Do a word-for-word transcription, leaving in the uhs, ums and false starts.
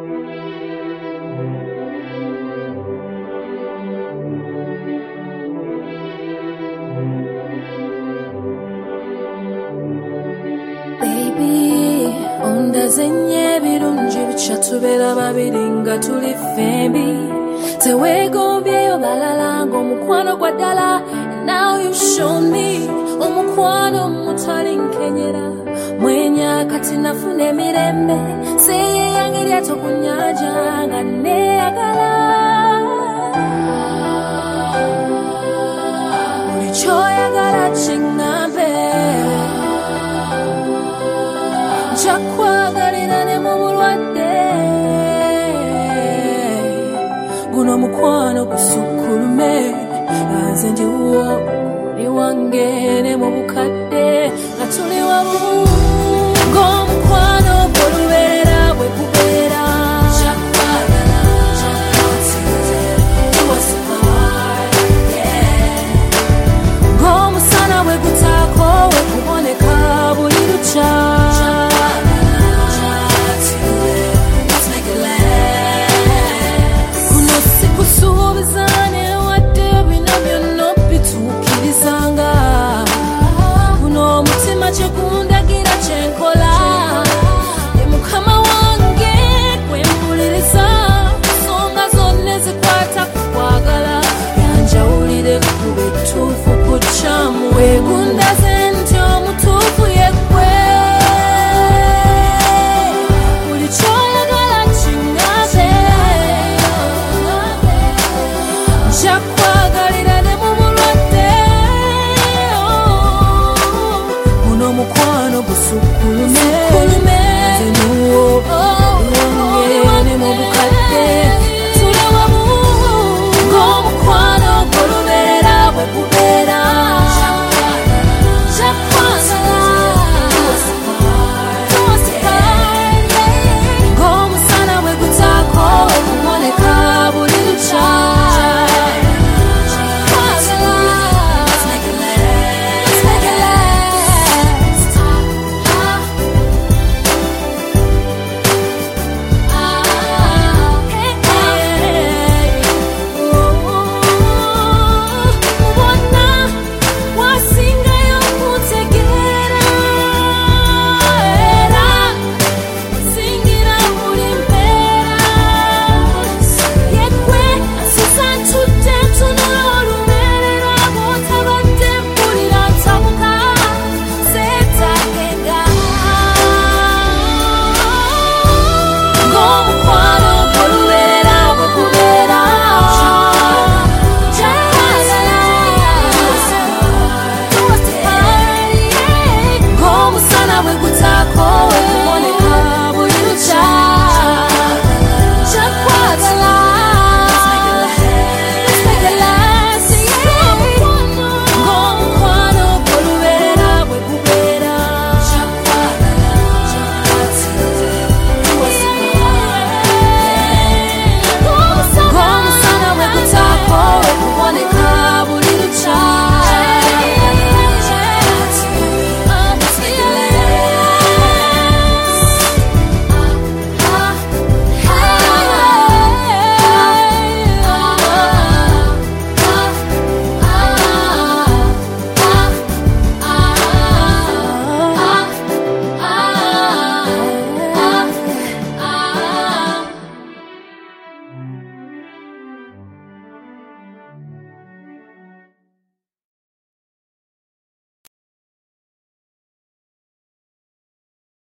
Baby, ondazenye birungi bichatubera babiri nga tuli fembi tewegombyeyo balala ng'omukwano gwa ddala. Now you show me omukwano mutali nkenyera mwenya kati nafuna emirembe seye yange lyato ku nnyanja nga neeyagala buli kyoyagala kiŋŋambe nkyakwagalira ne mu bulwadde guno mukwano gusukkulume nze ndiwo ni wange ne mu bukadde nga tuli wamu.